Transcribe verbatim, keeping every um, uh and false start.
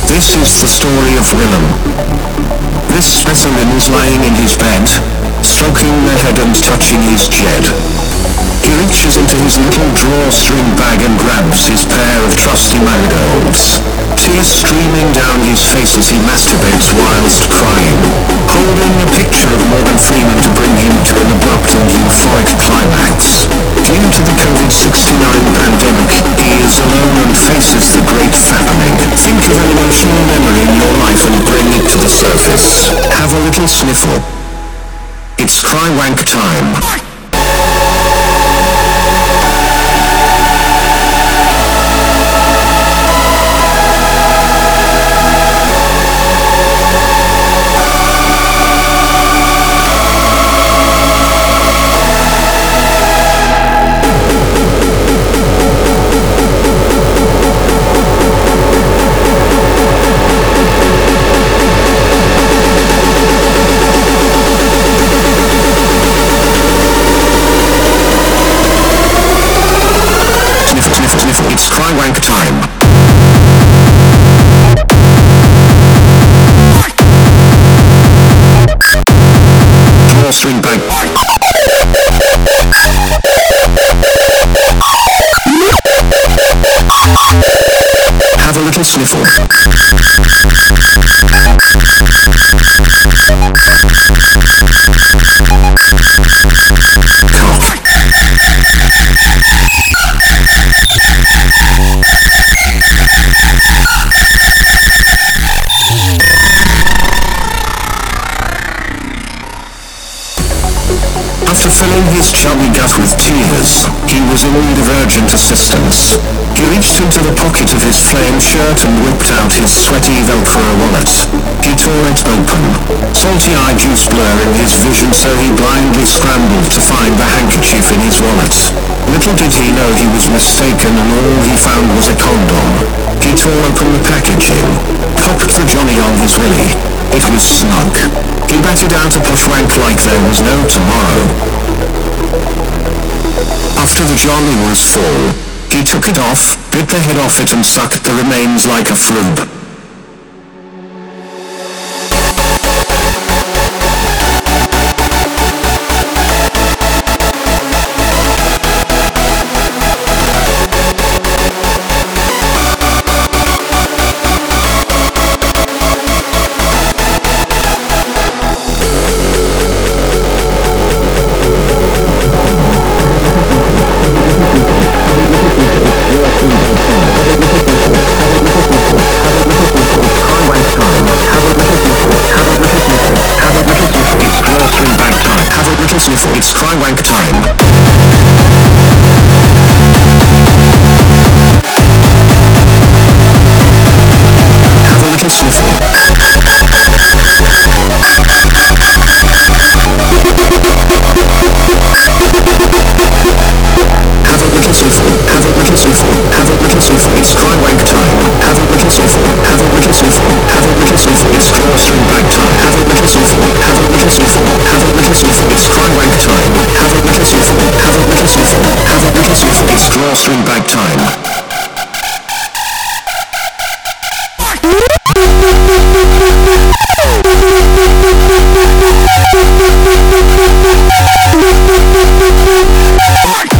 This is the story of Willem. This specimen is lying in his bed, stroking the head and touching his jed. He reaches into his little drawstring bag and grabs his pair of trusty marigolds. Tears streaming down his face as he masturbates whilst crying, holding a picture of Morgan Freeman to bring him to an abrupt and euphoric climax. Due to the COVID nineteen pandemic, he is alone and faces the great fattening. Think of an emotional memory in your life and bring it to the surface. Have a little sniffle. It's cry wank time. It's cry wank time. Drawstring bag. Have a little sniffle. Cough. After filling his chubby gut with tears, he was in need of urgent assistance. He reached into the pocket of his flame shirt and whipped out his sweaty Velcro wallet. He tore it open, salty-eyed juice blurring his vision, so he blindly scrambled to find the handkerchief in his wallet. Little did he know he was mistaken, and all he found was a condom. He tore open the packaging, popped the Johnny on his willy. It was snug. He batted out a push wank like there was no tomorrow. After the Johnny was full, he took it off, bit the head off it and sucked the remains like a froob. It's cry wank time. Have a little sniffle. Have a little sniffle. Have a little sniffle. Have a little sniffle. It's cry wank time. Have a little sniffle. Have a little sniffle. Have a little sniffle. It's drawstring bag time. Have a little sniffle. Have a little sniffle. Have a little sniffle. It's cry wank time. Have a little sniffle. Have a little sniffle. Have a little sniffle. It's drawstring bag time. What?